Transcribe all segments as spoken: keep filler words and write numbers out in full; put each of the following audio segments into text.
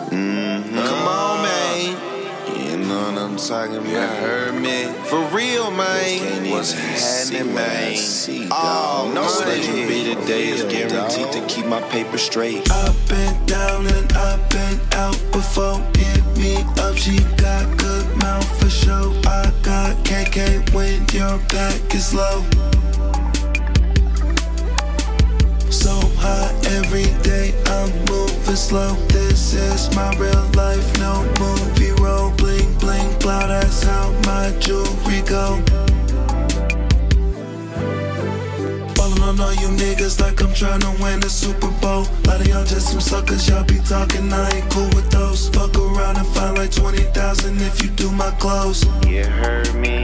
Mm-hmm. Come on, man. You know what I'm talking about. You heard me. For real, man. What's happening, man? Oh, no, what you be today is guaranteed to keep my paper straight. I've been down and I've been out before. Hit me up, she got good mouth for show. I got K K when your back is low. So high every day, I'm moving slow. This is my real life, no movie role. Bling, bling, blow, that's how my jewelry go. Ballin' on all you niggas like I'm tryna win the Super Bowl. Lot of y'all just some suckers, y'all be talking, I ain't cool with those. Fuck around and find like twenty thousand if you do my clothes. You heard me.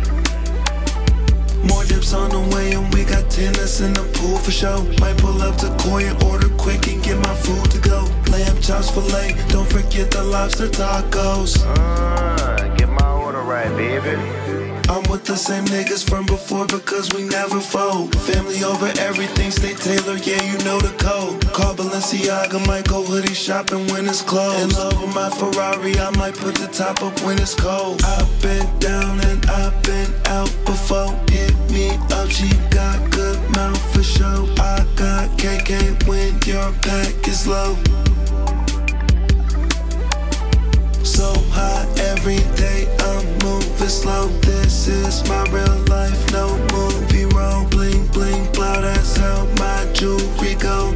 More dips on the way and we got tennis in the pool for show. Might pull up to Koi and order quick and get my food to go. Lamb chops filet, don't forget the lobster tacos. Uh, get my order right, baby. I'm with the same niggas from before because we never fold. Family over everything, stay tailored, yeah, you know the code. Call Balenciaga, might go hoodie shopping when it's closed. In love with my Ferrari, I might put the top up when it's cold. I've been down and I've been out before. Hit me up, she got good mouth for show. I got K K when your back is low. So high every day, I'm moving slow. This is my real life, no movie role. Bling, bling, blow, that's how my jewelry go.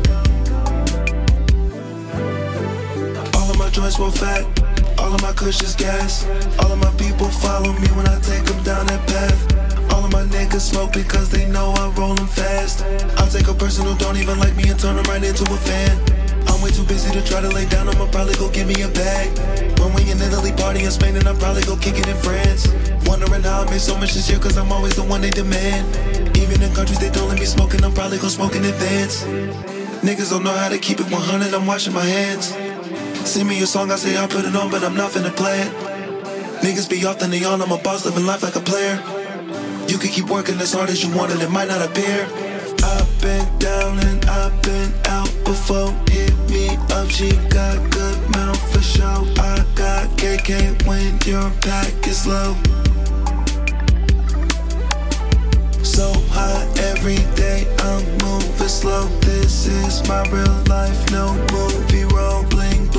All of my joints were fat, all of my cushions gas. All of my people follow me when I take them down that path. All of my niggas smoke because they know I roll them fast. I'll take a person who don't even like me and turn them right into a fan. I'm way too busy to try to lay down, I'ma probably go get me a bag. When we in Italy, party in Spain, and I'll probably go kick it in France. Wondering how I made so much this year, cause I'm always the one they demand. Even in countries they don't let me smoke, and I'm probably gon' smoke in advance. Niggas don't know how to keep it one hundred, I'm washing my hands. Send me a song, I say I'll put it on, but I'm not finna play it. Niggas be off, then they on, I'm a boss, living life like a player. You can keep working as hard as you want, and it might not appear. I've been down and I've been out before. Hit me up, she got good mouth for show. I got K K when your back is low. So high every day, I'm moving slow. This is my real life, no movie role. Bling,